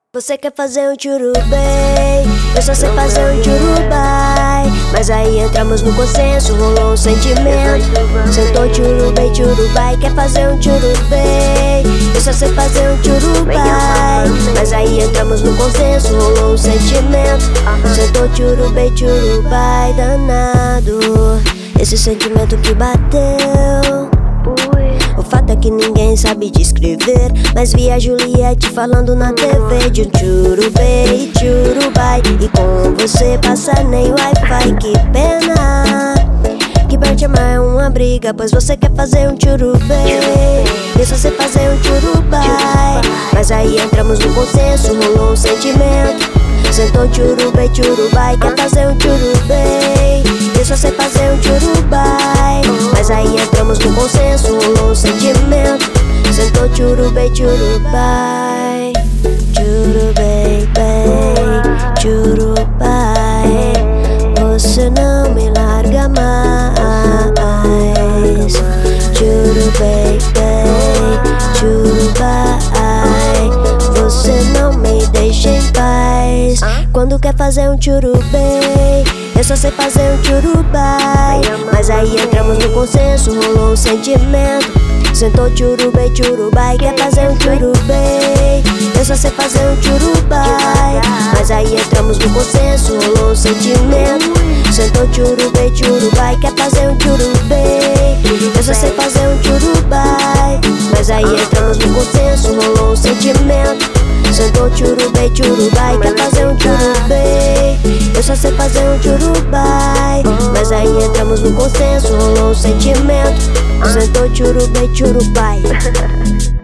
Você quer fazer um tchurubem, eu só sei fazer um tchurubai. Mas aí entramos no consenso, rolou um sentimento. Sentou tchurubem, tchurubai. Quer fazer um tchurubem, eu só sei fazer um tchurubai. Mas aí entramos no consenso, rolou um sentimento. Sentou tchurubem, tchurubai. Danado, esse sentimento que bateu. O fato é que ninguém sabe descrever, mas vi a Juliette falando na TV de um tchurubei, tchurubai. E com você passa nem Wi-Fi, que pena. Que pra te amar é uma briga, pois você quer fazer um tchurubei, eu só sei fazer um tchurubai. Mas aí entramos no consenso, rolou um sentimento. Sentou tchurubei, tchurubai. Quer fazer um tchurubei, eu só sei fazer um tchurubai. Mas aí entramos no consenso, rolou um sentimento. Sentou tchurubei, tchurubai. Tchurubei, bem, tchurubai. Você não me larga mais. Tchurubei, bem, tchurubai. Você não me deixa em paz. Quando quer fazer um tchurubei, eu só sei fazer um tchurubai. Mas aí entramos no consenso, rolou um sentimento. Sentou tchurubei, tchurubai. Quer fazer um tchurubei, eu só sei fazer um tchurubai. Mas aí entramos no consenso, rolou um sentimento. Sentou tchurubei, tchurubai. Quer fazer um tchurubei, eu só sei fazer um tchurubai. Mas aí entramos no consenso, rolou um sentimento. Sentou tchurubei, tchurubai. Quer fazer um tchurubei, eu só sei fazer um tchurubai. Mas aí entramos no consenso, rolou um sentimento. Sentou tchurubei, tchurubai.